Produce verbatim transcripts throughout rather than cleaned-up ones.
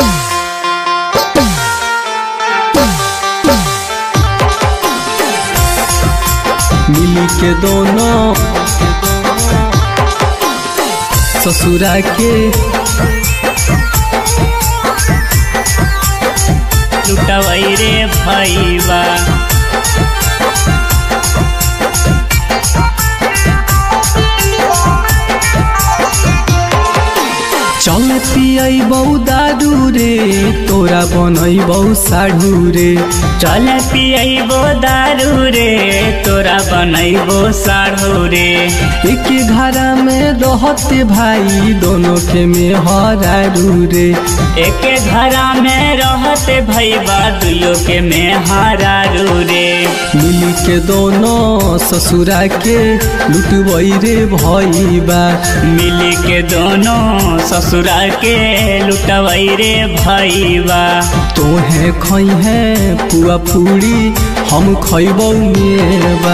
मिली के दोनों ससुरा के लुटवई रे भईबा। चल पियबौ दारू रे तोरा बनैबौ साढ़ू रे। चल पियबो दारू रे तोरा बनैबो साढ़ू रे। एक घरा में रहते भाई दोनों के में हरारू रे। एक घरा में रहते भईबा दुयो के में हरारू रे। मिली के दोनों ससुरा के लुटबई रे भईबा। मिली के दोनों ससुरा के लुटवई रे भईबा। तोहे खई है पुआ पूरी हम खैबौ मेवा।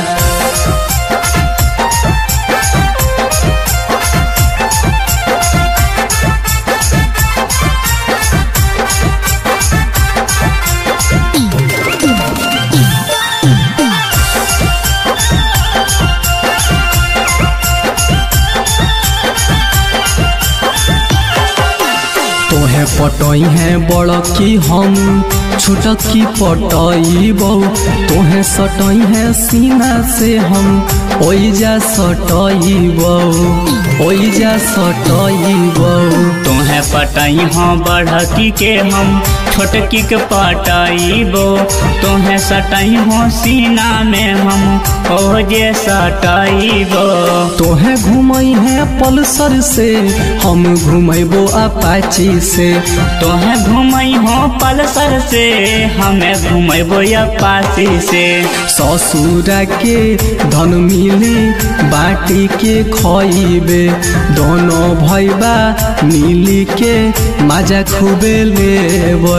तोहे पटई है बड़ की हम छोटक की पटई बहु। तोहे सटई है सीना से हम ओइजा सटई बहु ओइजा सटई बहु। तोहे पटई हो बढ़की के हम छोटकी के पटईबो। तोहे सटई हो सीना में हम ओजे सटईबो। तोहे घुमई है पल्सर से हम घुमैबो अपाची से। तोहे घुमई हो पल्सर से हमें घुमैबो अपाची से। ससुरा के धन मिली बाटी के खइबे दोनों भईबा मिली के मजा खूबे लेबै।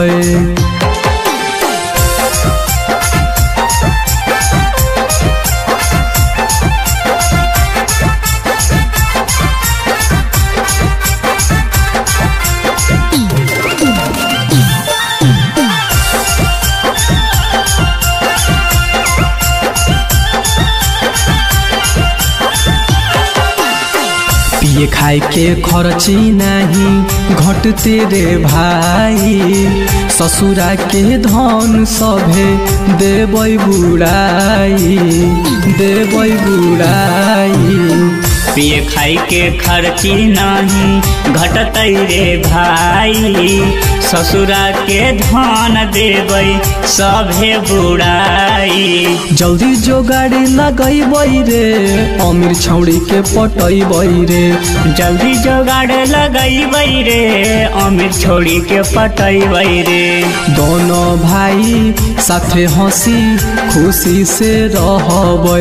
पिए खाए के खर्ची नहीं घटते रे भाई। ससुरा के धन सभे देबै बुढ़ाई देबै बुढ़ाई। पिए खाई के खर्ची नहीं घटतै रे भाई। ससुरा के धन देबै सभे बुढ़ाई। जल्दी जो गाड़ी लगैबै रे अमीर छौड़ी के पटैबै रे। जल्दी जोगाड़ लगैबै रे अमीर छोड़ी के पटैबै रे। दोनों भाई साथे हंसी खुशी से रहबै।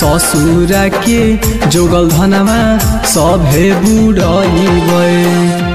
ससुरा के जोगल धनमा सभे बुढ़ैबै।